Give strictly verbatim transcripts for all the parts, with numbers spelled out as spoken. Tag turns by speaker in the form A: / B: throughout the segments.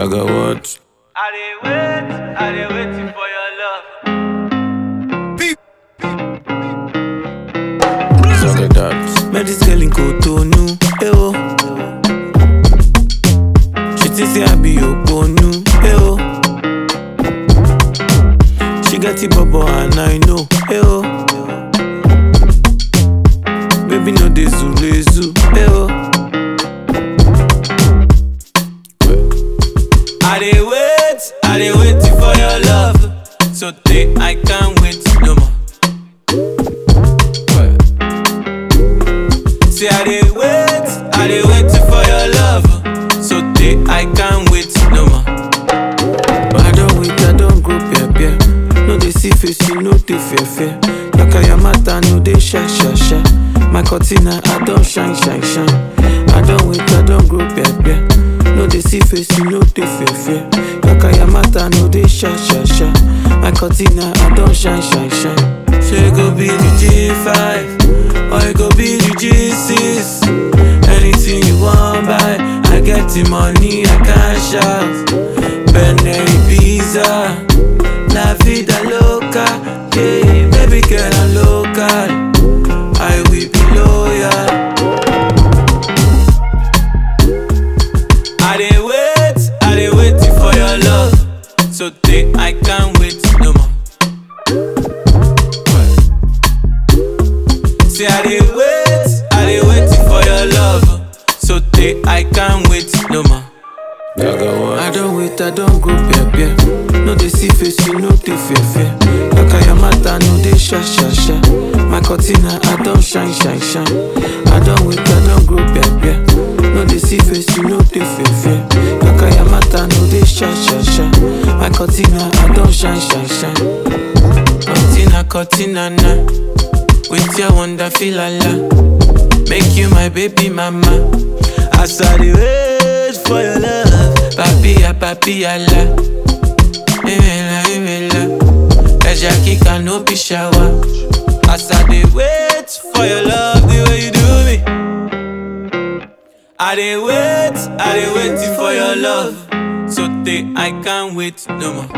A: Jaga what?
B: I dey wait, I dey waiting for your love.
A: Jaga that.
C: Met this girl in Cotonou, eh oh. She think say I be your bonu, eh oh. She got it bubble and I know, eh oh. Baby no dey zule zu, eh oh. I dey wait, I dey waiting for your love. So day I can't wait no more. Say I dey wait, I dey waiting for your love. So day I can't wait no more. But I don't wait, I don't go peer peer. No dey see face, you no dey fear fear. Yaka yamata no dey sha sha sha. My cortina I don't shine shine shine. I don't wait, I don't go peer peer. No dey see face, you no dey fear fear. Yaka yamata no dey sha sha sha. My cortina I don't shine shine shine. She go be the G five, or it go be the G six. Anything you want buy, I get the money, I can shout. Bentley Pizza, la vida loca, yeah, baby girl I'm local. I will be loyal. I dey wait, I dey waiting for your love. So day I can't wait no more. Say I dey wait, I dey waiting for your love. So day I can't wait no more.
A: Jaga what?
C: I don't wait, I don't go peer peer. No dey see face, you no dey fear fear. Yaka yamata no dey sha sha sha. My cortina I don't shine shine shine. I don't wait, I don't go peer peer. No dey see face, you no dey fear fear. Yaka yamata no dey sha sha sha. My cortina I don't shine shine shine. Cortina cortina na, with your wonder feel ala. Make you my baby mama. As I dey wait for your love, papilla papilla la. Imela imela, eja kika no be shower. As I dey wait for your love, the way you do me. I dey wait, I dey waiting for your love. So day I can't wait no more.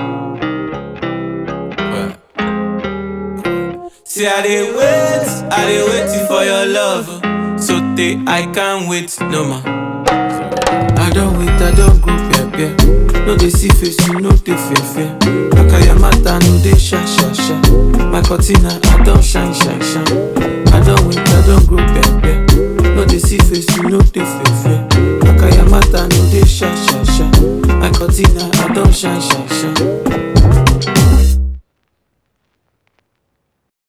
C: See I dey wait, I dey waiting for your love. So day I can't wait no more. I don't wait, I don't go peer peer. No dey see face, you no dey fear fear. Yaka yamata no dey sha sha sha. My cortina I don't shine shine shine. I don't wait, I don't go peer peer. No dey see face, you no dey fear fear. Yaka yamata no dey sha sha sha. My cortina I don't shine shine shine.